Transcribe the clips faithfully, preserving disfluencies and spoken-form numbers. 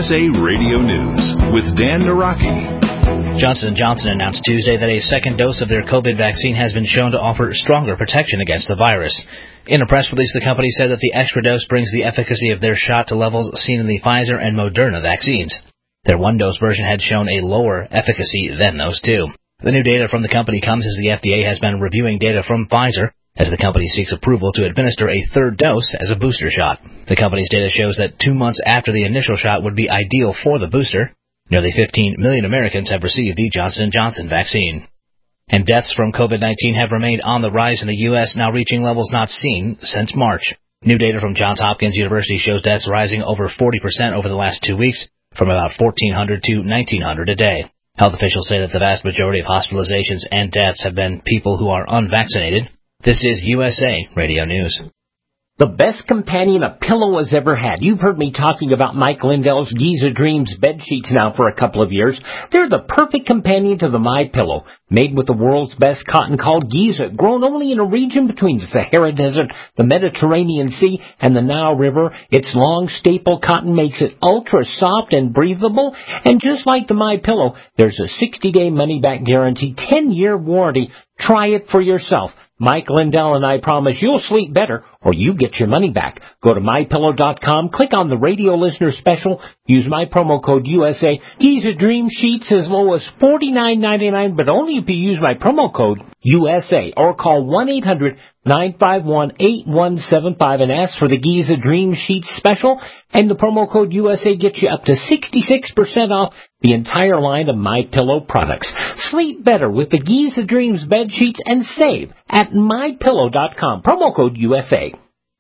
S A Radio News with Dan Naraki. Johnson and Johnson announced Tuesday that a second dose of their COVID vaccine has been shown to offer stronger protection against the virus. In a press release, the company said that the extra dose brings the efficacy of their shot to levels seen in the Pfizer and Moderna vaccines. Their one-dose version had shown a lower efficacy than those two. The new data from the company comes as the F D A has been reviewing data from Pfizer as the company seeks approval to administer a third dose as a booster shot. The company's data shows that two months after the initial shot would be ideal for the booster. Nearly fifteen million Americans have received the Johnson and Johnson vaccine. And deaths from COVID nineteen have remained on the rise in the U S, now reaching levels not seen since March. New data from Johns Hopkins University shows deaths rising over forty percent over the last two weeks, from about fourteen hundred to nineteen hundred a day. Health officials say that the vast majority of hospitalizations and deaths have been people who are unvaccinated. This is U S A Radio News. The best companion a pillow has ever had. You've heard me talking about Mike Lindell's Giza Dreams bed sheets now for a couple of years. They're the perfect companion to the MyPillow. Made with the world's best cotton called Giza, grown only in a region between the Sahara Desert, the Mediterranean Sea, and the Nile River. Its long staple cotton makes it ultra soft and breathable. And just like the MyPillow, there's a sixty-day money-back guarantee, ten-year warranty. Try it for yourself. Mike Lindell and I promise you'll sleep better or you get your money back. Go to my pillow dot com, click on the radio listener special, use my promo code U S A. Giza Dream Sheets as low as forty-nine ninety-nine, but only if you use my promo code U S A, or call one eight hundred nine five one eight one seven five and ask for the Giza Dream Sheets special, and the promo code U S A gets you up to sixty-six percent off the entire line of MyPillow products. Sleep better with the Giza Dreams bed sheets and save at my pillow dot com. Promo code U S A.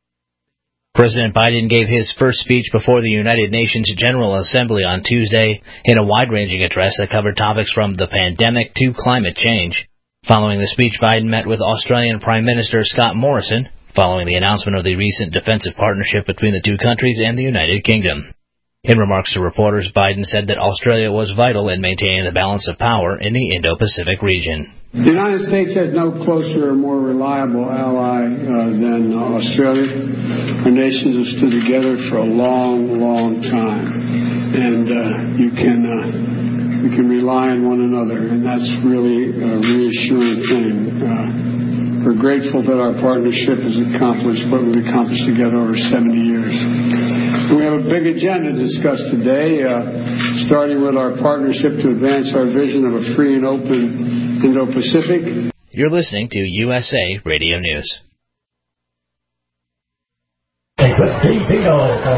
President Biden gave his first speech before the United Nations General Assembly on Tuesday in a wide-ranging address that covered topics from the pandemic to climate change. Following the speech, Biden met with Australian Prime Minister Scott Morrison, following the announcement of the recent defensive partnership between the two countries and the United Kingdom. In remarks to reporters, Biden said that Australia was vital in maintaining the balance of power in the Indo-Pacific region. The United States has no closer or more reliable ally uh, than Australia. Our nations have stood together for a long, long time, and uh, you can uh, you can rely on one another, and that's really a reassuring thing. Uh, we're grateful that our partnership has accomplished what we've accomplished together over seventy years. And we have a big agenda to discuss today, uh, starting with our partnership to advance our vision of a free and open Indo-Pacific. You're listening to U S A Radio News. Bingo,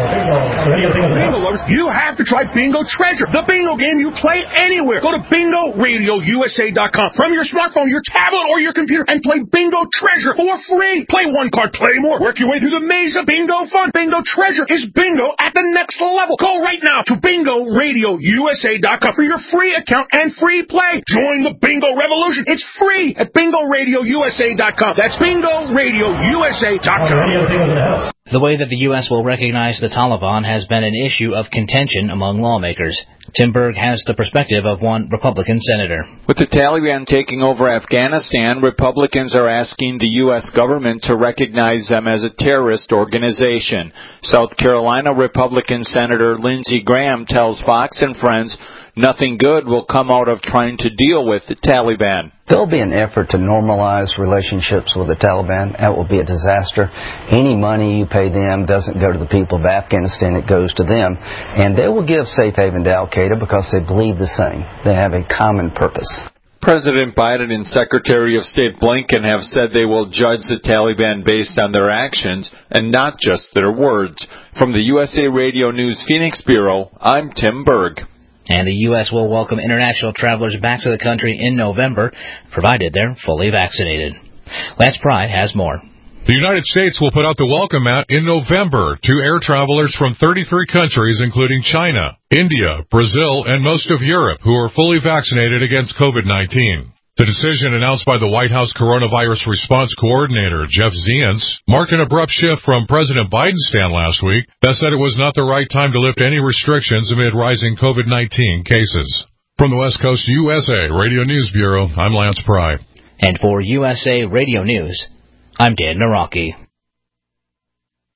bingo, bingo lovers, you have to try Bingo Treasure, the bingo game you play anywhere. Go to bingo radio U S A dot com from your smartphone, your tablet, or your computer and play Bingo Treasure for free. Play one card, play more. Work your way through the maze of bingo fun. Bingo Treasure is bingo at the next level. Go right now to bingo radio U S A dot com for your free account and free play. Join the bingo revolution. It's free at bingo radio U S A dot com. That's bingo radio U S A dot com. The way that the U S will recognize the Taliban has been an issue of contention among lawmakers. Tim Berg has the perspective of one Republican senator. With the Taliban taking over Afghanistan, Republicans are asking the U S government to recognize them as a terrorist organization. South Carolina Republican Senator Lindsey Graham tells Fox and Friends nothing good will come out of trying to deal with the Taliban. There'll be an effort to normalize relationships with the Taliban. That will be a disaster. Any money you pay them doesn't go to the people of Afghanistan, it goes to them. And they will give safe haven to Al-Qaeda because they believe the same. They have a common purpose. President Biden and Secretary of State Blinken have said they will judge the Taliban based on their actions and not just their words. From the U S A Radio News Phoenix Bureau, I'm Tim Berg. And the U S will welcome international travelers back to the country in November, provided they're fully vaccinated. Lance Pry has more. The United States will put out the welcome mat in November to air travelers from thirty-three countries, including China, India, Brazil, and most of Europe, who are fully vaccinated against COVID nineteen. The decision announced by the White House Coronavirus Response Coordinator, Jeff Zients, marked an abrupt shift from President Biden's stand last week that said it was not the right time to lift any restrictions amid rising COVID nineteen cases. From the West Coast U S A Radio News Bureau, I'm Lance Pry. And for U S A Radio News, I'm Dan Naraki.